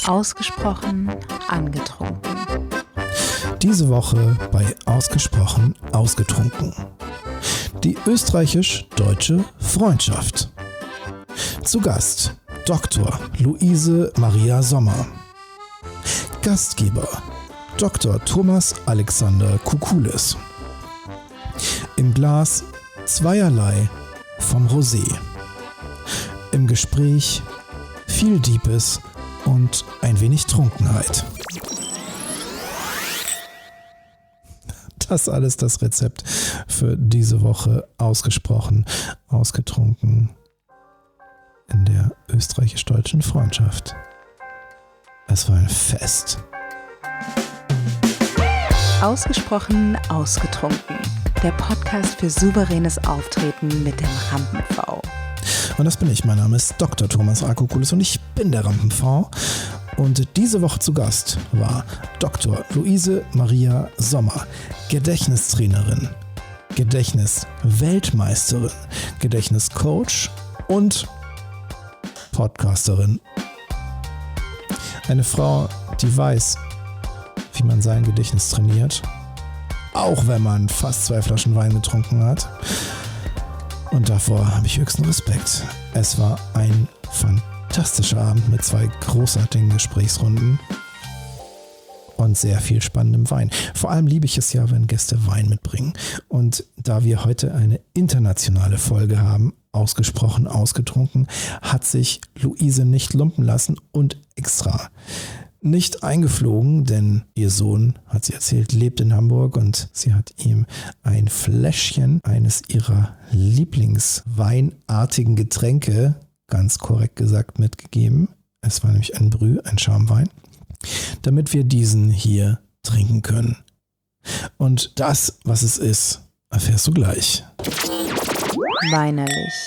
Ausgesprochen angetrunken. Diese Woche bei Ausgesprochen ausgetrunken. Die österreichisch-deutsche Freundschaft. Zu Gast Dr. Luise Maria Sommer. Gastgeber Dr. Thomas Alexander Kukulis. Im Glas zweierlei vom Rosé. Im Gespräch viel Diebes und ein wenig Trunkenheit. Das alles das Rezept für diese Woche ausgesprochen, ausgetrunken in der österreichisch-deutschen Freundschaft. Es war ein Fest. Ausgesprochen ausgetrunken. Der Podcast für souveränes Auftreten mit dem Rampen-V. Und das bin ich. Mein Name ist Dr. Thomas Kukulis und ich bin der Rampen-V. Und diese Woche zu Gast war Dr. Luise Maria Sommer, Gedächtnistrainerin, Gedächtnisweltmeisterin, Gedächtniscoach und Podcasterin. Eine Frau, die weiß, wie man sein Gedächtnis trainiert, auch wenn man fast 2 Flaschen Wein getrunken hat. Und davor habe ich höchsten Respekt. Es war ein fantastischer Abend mit 2 großartigen Gesprächsrunden und sehr viel spannendem Wein. Vor allem liebe ich es ja, wenn Gäste Wein mitbringen. Und da wir heute eine internationale Folge haben, ausgesprochen ausgetrunken, hat sich Luise nicht lumpen lassen und extra nicht eingeflogen, denn ihr Sohn, hat sie erzählt, lebt in Hamburg und sie hat ihm ein Fläschchen eines ihrer Lieblingsweinartigen Getränke, ganz korrekt gesagt, mitgegeben. Es war nämlich ein Brü, ein Schaumwein, damit wir diesen hier trinken können. Und das, was es ist, erfährst du gleich. Weinerlich.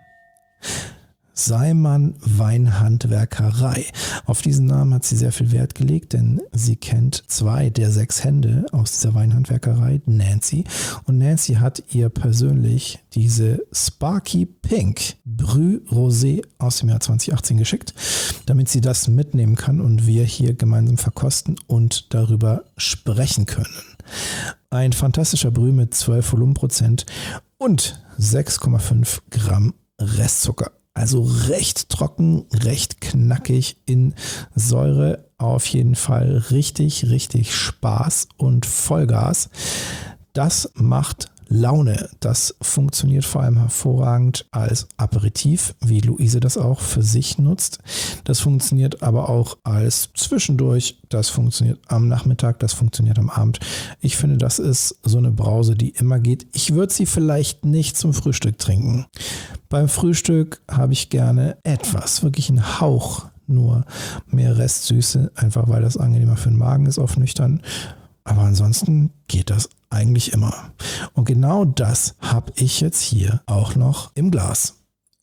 Seimann Weinhandwerkerei. Auf diesen Namen hat sie sehr viel Wert gelegt, denn sie kennt 2 der 6 Hände aus dieser Weinhandwerkerei, Nancy. Und Nancy hat ihr persönlich diese Sparky Pink Brü Rosé aus dem Jahr 2018 geschickt, damit sie das mitnehmen kann und wir hier gemeinsam verkosten und darüber sprechen können. Ein fantastischer Brü mit 12 Volumenprozent und 6,5 Gramm Restzucker. Also recht trocken, recht knackig in Säure. Auf jeden Fall richtig, richtig Spaß und Vollgas. Das macht Laune. Das funktioniert vor allem hervorragend als Aperitif, wie Luise das auch für sich nutzt. Das funktioniert aber auch als Zwischendurch. Das funktioniert am Nachmittag, das funktioniert am Abend. Ich finde, das ist so eine Brause, die immer geht. Ich würde sie vielleicht nicht zum Frühstück trinken. Beim Frühstück habe ich gerne etwas, wirklich einen Hauch, nur mehr Restsüße, einfach weil das angenehmer für den Magen ist auf nüchtern. Aber ansonsten geht das eigentlich immer. Und genau das habe ich jetzt hier auch noch im Glas.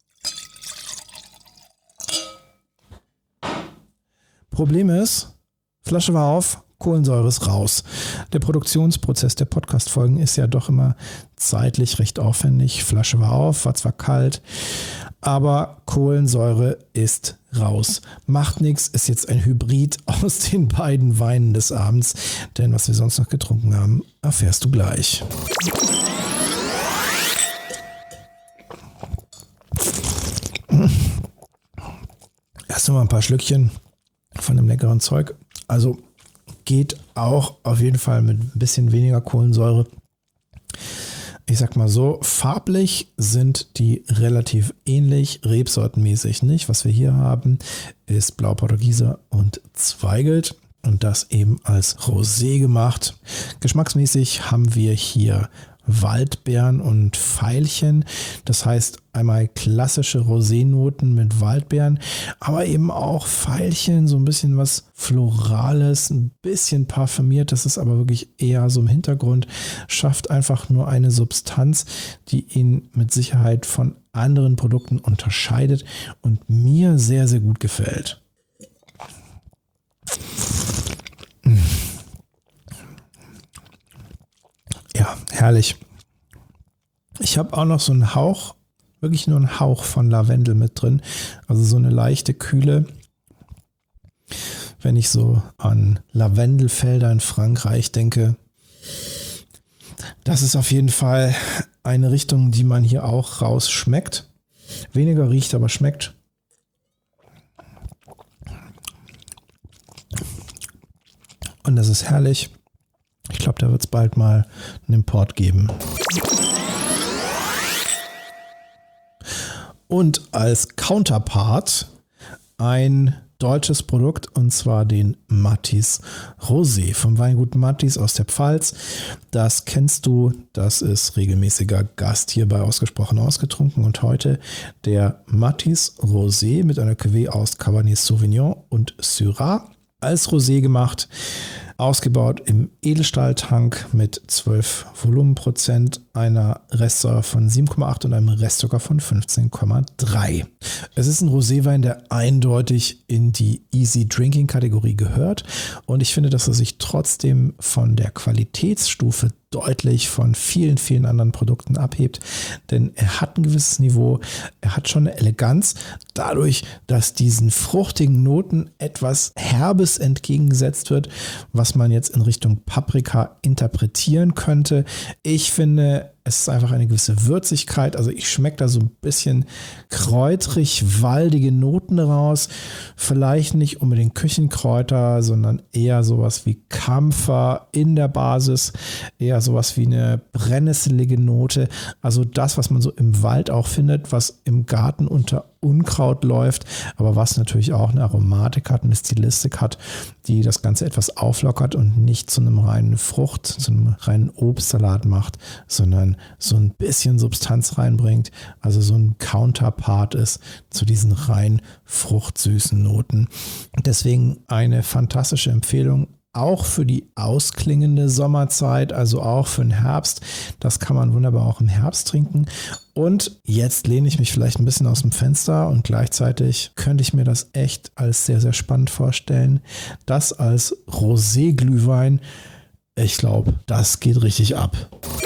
Problem ist, Flasche war auf, Kohlensäure ist raus. Der Produktionsprozess der Podcast-Folgen ist ja doch immer zeitlich recht aufwendig. Flasche war auf, war zwar kalt, aber Kohlensäure ist raus. Macht nichts, ist jetzt ein Hybrid aus den beiden Weinen des Abends. Denn was wir sonst noch getrunken haben, erfährst du gleich. Erst mal ein paar Schlückchen von dem leckeren Zeug. Also geht auch auf jeden Fall mit ein bisschen weniger Kohlensäure. Ich sag mal so, farblich sind die relativ ähnlich, rebsortenmäßig nicht. Was wir hier haben, ist Blauportugieser und Zweigelt und das eben als Rosé gemacht. Geschmacksmäßig haben wir hier Waldbeeren und Veilchen. Das heißt einmal klassische Rosé-Noten mit Waldbeeren, aber eben auch Veilchen, so ein bisschen was Florales, ein bisschen parfümiert. Das ist aber wirklich eher so im Hintergrund. Schafft einfach nur eine Substanz, die ihn mit Sicherheit von anderen Produkten unterscheidet und mir sehr, sehr gut gefällt. Ja, herrlich. Ich habe auch noch so einen Hauch, wirklich nur einen Hauch von Lavendel mit drin. Also so eine leichte Kühle. wenn ich so an Lavendelfelder in Frankreich denke. Das ist auf jeden Fall eine Richtung, die man hier auch rausschmeckt. Weniger riecht, aber schmeckt. Und das ist herrlich. Ich glaube, da wird es bald mal einen Import geben. Und als Counterpart ein deutsches Produkt, und zwar den Mattis Rosé vom Weingut Mattis aus der Pfalz. Das kennst du, das ist regelmäßiger Gast hier bei Ausgesprochen Ausgetrunken, und heute der Mattis Rosé mit einer Cuvée aus Cabernet Sauvignon und Syrah als Rosé gemacht. Ausgebaut im Edelstahltank mit 12 Volumenprozent, einer Restsäure von 7,8 und einem Restzucker von 15,3. Es ist ein Roséwein, der eindeutig in die Easy Drinking Kategorie gehört, und ich finde, dass er sich trotzdem von der Qualitätsstufe deutlich von vielen, vielen anderen Produkten abhebt, denn er hat ein gewisses Niveau, er hat schon eine Eleganz, dadurch, dass diesen fruchtigen Noten etwas Herbes entgegengesetzt wird, was man jetzt in Richtung Paprika interpretieren könnte. Ich finde, es ist einfach eine gewisse Würzigkeit, also ich schmecke da so ein bisschen kräutrig-waldige Noten raus, vielleicht nicht unbedingt Küchenkräuter, sondern eher sowas wie Kampfer in der Basis, eher sowas wie eine brennnesselige Note, also das, was man so im Wald auch findet, was im Garten unter Unkraut läuft, aber was natürlich auch eine Aromatik hat, eine Stilistik hat, die das Ganze etwas auflockert und nicht zu einem reinen zu einem reinen Obstsalat macht, sondern so ein bisschen Substanz reinbringt, also so ein Counterpart ist zu diesen rein fruchtsüßen Noten. Deswegen eine fantastische Empfehlung, auch für die ausklingende Sommerzeit, also auch für den Herbst. Das kann man wunderbar auch im Herbst trinken. Und jetzt lehne ich mich vielleicht ein bisschen aus dem Fenster, und gleichzeitig könnte ich mir das echt als sehr, sehr spannend vorstellen. Das als Rosé-Glühwein, ich glaube, das geht richtig ab.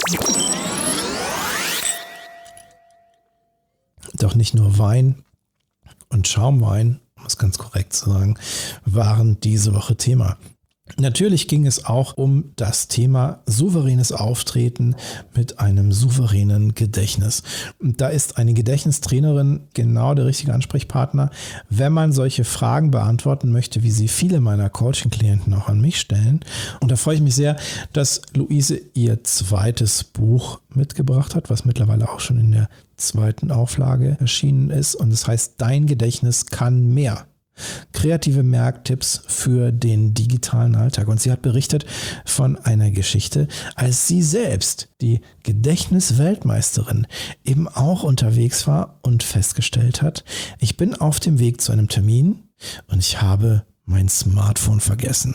Doch nicht nur Wein und Schaumwein, um es ganz korrekt zu sagen, waren diese Woche Thema. Natürlich ging es auch um das Thema souveränes Auftreten mit einem souveränen Gedächtnis. Und da ist eine Gedächtnistrainerin genau der richtige Ansprechpartner, wenn man solche Fragen beantworten möchte, wie sie viele meiner Coaching-Klienten auch an mich stellen. Und da freue ich mich sehr, dass Luise ihr zweites Buch mitgebracht hat, was mittlerweile auch schon in der zweiten Auflage erschienen ist. Und es heißt, Dein Gedächtnis kann mehr. Kreative Merktipps für den digitalen Alltag. Und sie hat berichtet von einer Geschichte, als sie selbst, die Gedächtnisweltmeisterin, eben auch unterwegs war und festgestellt hat, ich bin auf dem Weg zu einem Termin und ich habe mein Smartphone vergessen.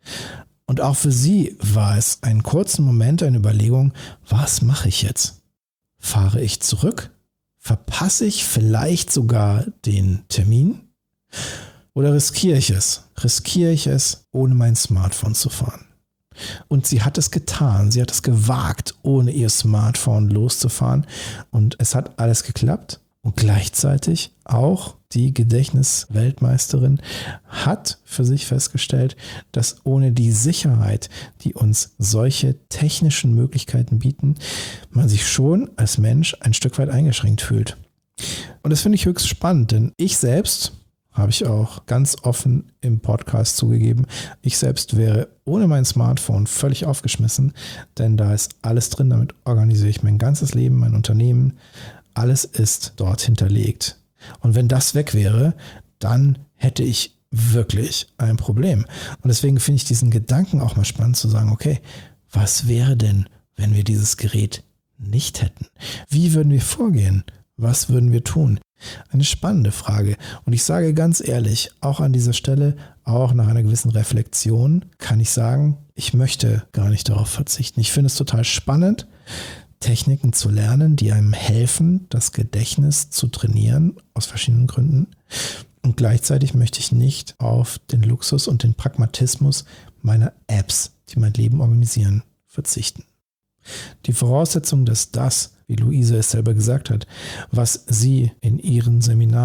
Und auch für sie war es einen kurzen Moment eine Überlegung, was mache ich jetzt? Fahre ich zurück? Verpasse ich vielleicht sogar den Termin? Oder riskiere ich es? Riskiere ich es, ohne mein Smartphone zu fahren? Und sie hat es getan. Sie hat es gewagt, ohne ihr Smartphone loszufahren. Und es hat alles geklappt. Und gleichzeitig auch die Gedächtnisweltmeisterin hat für sich festgestellt, dass ohne die Sicherheit, die uns solche technischen Möglichkeiten bieten, man sich schon als Mensch ein Stück weit eingeschränkt fühlt. Und das finde ich höchst spannend, denn ich selbst, habe ich auch ganz offen im Podcast zugegeben, ich selbst wäre ohne mein Smartphone völlig aufgeschmissen, denn da ist alles drin, damit organisiere ich mein ganzes Leben, mein Unternehmen, alles ist dort hinterlegt. Und wenn das weg wäre, dann hätte ich wirklich ein Problem. Und deswegen finde ich diesen Gedanken auch mal spannend zu sagen, okay, was wäre denn, wenn wir dieses Gerät nicht hätten? Wie würden wir vorgehen? Was würden wir tun? Eine spannende Frage. Und ich sage ganz ehrlich, auch an dieser Stelle, auch nach einer gewissen Reflexion, kann ich sagen, ich möchte gar nicht darauf verzichten. Ich finde es total spannend, Techniken zu lernen, die einem helfen, das Gedächtnis zu trainieren, aus verschiedenen Gründen. Und gleichzeitig möchte ich nicht auf den Luxus und den Pragmatismus meiner Apps, die mein Leben organisieren, verzichten. Die Voraussetzung, dass das, wie Luise es selber gesagt hat, was sie in ihren Seminaren,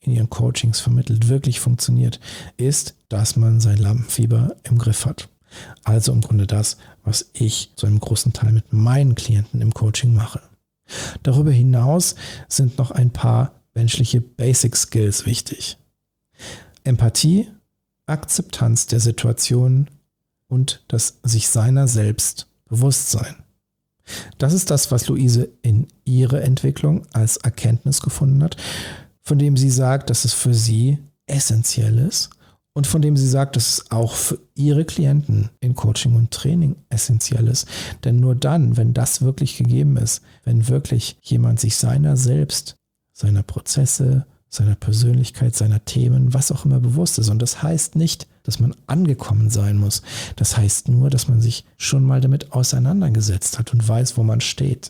in ihren Coachings vermittelt, wirklich funktioniert, ist, dass man sein Lampenfieber im Griff hat. Also im Grunde das, was ich zu einem großen Teil mit meinen Klienten im Coaching mache. Darüber hinaus sind noch ein paar menschliche Basic Skills wichtig. Empathie, Akzeptanz der Situation und das sich seiner selbst Bewusstsein. Das ist das, was Luise in ihrer Entwicklung als Erkenntnis gefunden hat, von dem sie sagt, dass es für sie essentiell ist und von dem sie sagt, dass es auch für ihre Klienten in Coaching und Training essentiell ist. Denn nur dann, wenn das wirklich gegeben ist, wenn wirklich jemand sich seiner selbst, seiner Prozesse, seiner Persönlichkeit, seiner Themen, was auch immer bewusst ist. Und das heißt nicht, dass man angekommen sein muss. Das heißt nur, dass man sich schon mal damit auseinandergesetzt hat und weiß, wo man steht.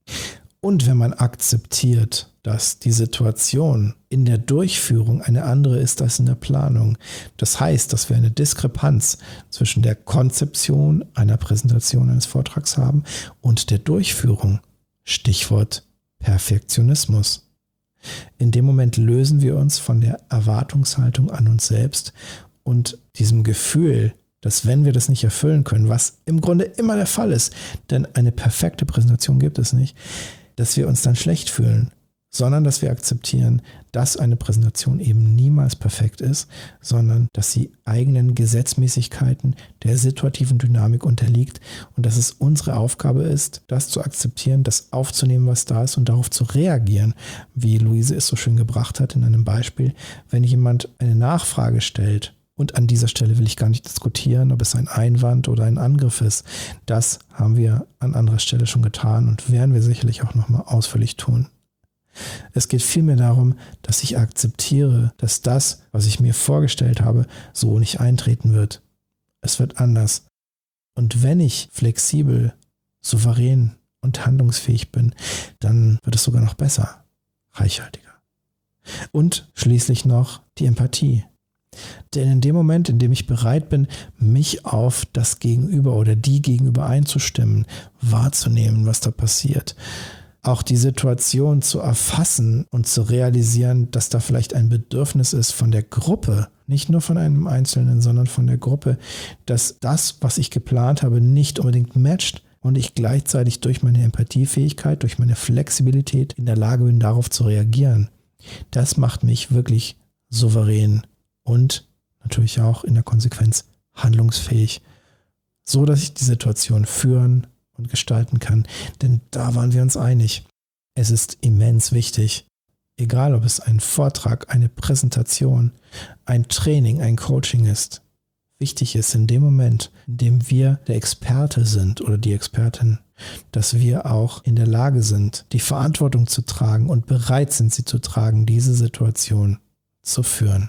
Und wenn man akzeptiert, dass die Situation in der Durchführung eine andere ist als in der Planung. Das heißt, dass wir eine Diskrepanz zwischen der Konzeption einer Präsentation eines Vortrags haben und der Durchführung. Stichwort Perfektionismus. In dem Moment lösen wir uns von der Erwartungshaltung an uns selbst und diesem Gefühl, dass wenn wir das nicht erfüllen können, was im Grunde immer der Fall ist, denn eine perfekte Präsentation gibt es nicht, dass wir uns dann schlecht fühlen, sondern dass wir akzeptieren, dass eine Präsentation eben niemals perfekt ist, sondern dass sie eigenen Gesetzmäßigkeiten der situativen Dynamik unterliegt und dass es unsere Aufgabe ist, das zu akzeptieren, das aufzunehmen, was da ist und darauf zu reagieren, wie Luise es so schön gebracht hat in einem Beispiel, wenn jemand eine Nachfrage stellt. Und an dieser Stelle will ich gar nicht diskutieren, ob es ein Einwand oder ein Angriff ist. Das haben wir an anderer Stelle schon getan und werden wir sicherlich auch nochmal ausführlich tun. Es geht vielmehr darum, dass ich akzeptiere, dass das, was ich mir vorgestellt habe, so nicht eintreten wird. Es wird anders. Und wenn ich flexibel, souverän und handlungsfähig bin, dann wird es sogar noch besser, reichhaltiger. Und schließlich noch die Empathie. Denn in dem Moment, in dem ich bereit bin, mich auf das Gegenüber oder die Gegenüber einzustimmen, wahrzunehmen, was da passiert, auch die Situation zu erfassen und zu realisieren, dass da vielleicht ein Bedürfnis ist von der Gruppe, nicht nur von einem Einzelnen, sondern von der Gruppe, dass das, was ich geplant habe, nicht unbedingt matcht und ich gleichzeitig durch meine Empathiefähigkeit, durch meine Flexibilität in der Lage bin, darauf zu reagieren. Das macht mich wirklich souverän und natürlich auch in der Konsequenz handlungsfähig, so dass ich die Situation führen und gestalten kann. Denn da waren wir uns einig. Es ist immens wichtig, egal ob es ein Vortrag, eine Präsentation, ein Training, ein Coaching ist. Wichtig ist in dem Moment, in dem wir der Experte sind oder die Expertin, dass wir auch in der Lage sind, die Verantwortung zu tragen und bereit sind, sie zu tragen, diese Situation zu führen.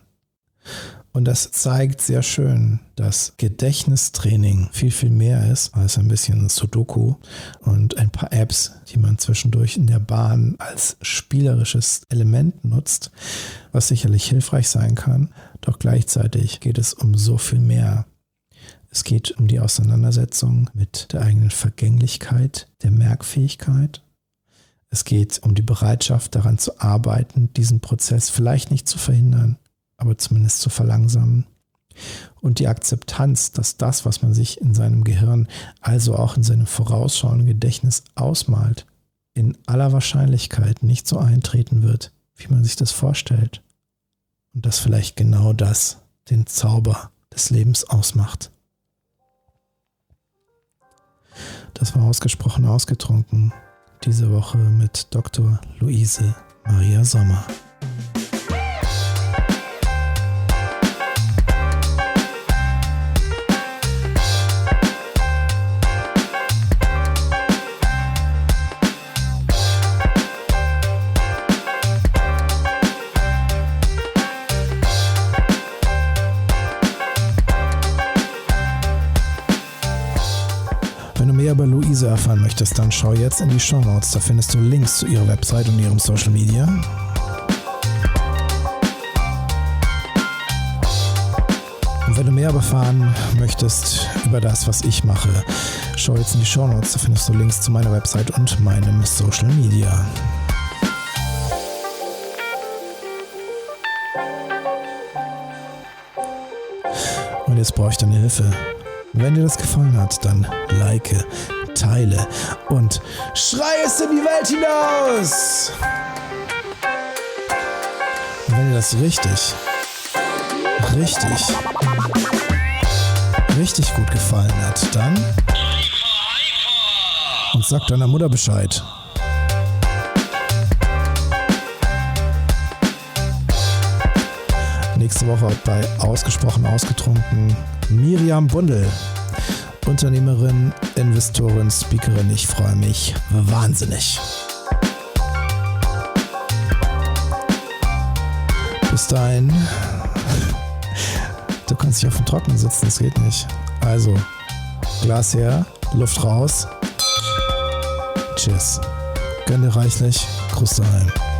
Und das zeigt sehr schön, dass Gedächtnistraining viel, viel mehr ist als ein bisschen Sudoku und ein paar Apps, die man zwischendurch in der Bahn als spielerisches Element nutzt, was sicherlich hilfreich sein kann. Doch gleichzeitig geht es um so viel mehr. Es geht um die Auseinandersetzung mit der eigenen Vergänglichkeit, der Merkfähigkeit. Es geht um die Bereitschaft, daran zu arbeiten, diesen Prozess vielleicht nicht zu verhindern, aber zumindest zu verlangsamen. Und die Akzeptanz, dass das, was man sich in seinem Gehirn, also auch in seinem vorausschauenden Gedächtnis ausmalt, in aller Wahrscheinlichkeit nicht so eintreten wird, wie man sich das vorstellt. Und dass vielleicht genau das den Zauber des Lebens ausmacht. Das war ausgesprochen ausgetrunken. Diese Woche mit Dr. Luise Maria Sommer. Wenn du mehr über Luise erfahren möchtest, dann schau jetzt in die Shownotes. Da findest du Links zu ihrer Website und ihrem Social Media. Und wenn du mehr erfahren möchtest über das, was ich mache, schau jetzt in die Shownotes. Da findest du Links zu meiner Website und meinem Social Media. jetzt brauche ich deine Hilfe. Wenn dir das gefallen hat, dann like, teile und schrei es in die Welt hinaus! Und wenn dir das richtig gut gefallen hat, dann und sag deiner Mutter Bescheid. Nächste Woche bei Ausgesprochen Ausgetrunken Miriam Bundel, Unternehmerin, Investorin, Speakerin. Ich freue mich wahnsinnig. Bis dahin, du kannst nicht auf dem Trockenen sitzen, das geht nicht. Also, Glas her, Luft raus. Tschüss. Gönn dir reichlich. Gruß daheim.